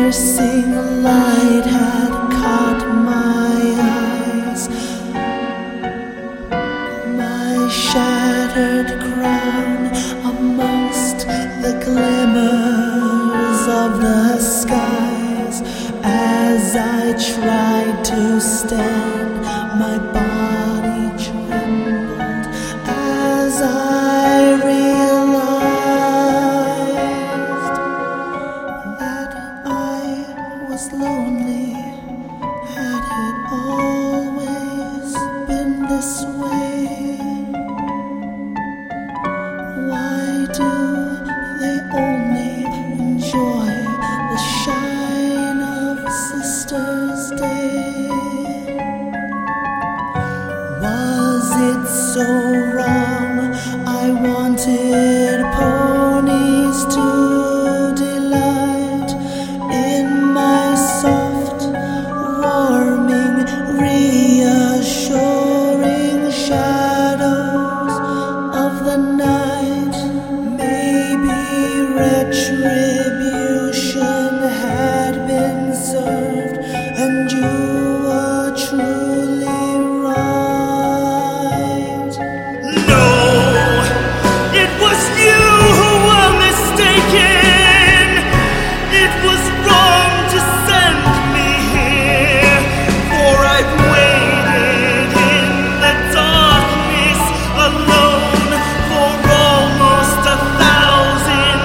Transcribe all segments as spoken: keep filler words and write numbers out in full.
piercing light had caught my eyes. My shattered crown amongst the glimmers of the skies. As I tried to stand, my body trembled as I realized that I was lonely. Had it always been this way? Why do they only enjoy the shine of Sister's Day? Was it so wrong? I wanted ponies to delight in my soft, warming, reassuring shadows of the night. Maybe retribution had been served, and you were truly right. No, it was you who were mistaken. It was wrong to send me here, for I've waited in the darkness alone for almost a thousand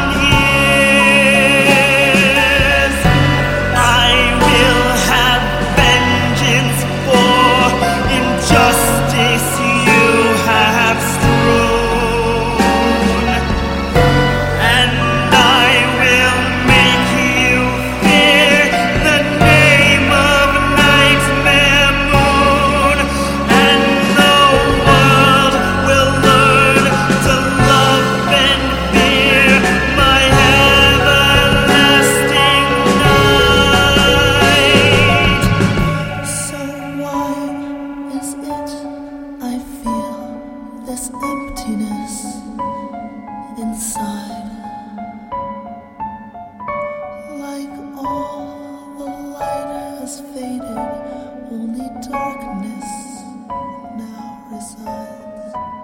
years. I will have vengeance for injustice you have strewn, and I will make you fear the name of Nightmare Moon, and the world will learn to love and fear my everlasting night. So why is it I feel this emptiness inside? Like all the light has faded, only darkness now resides.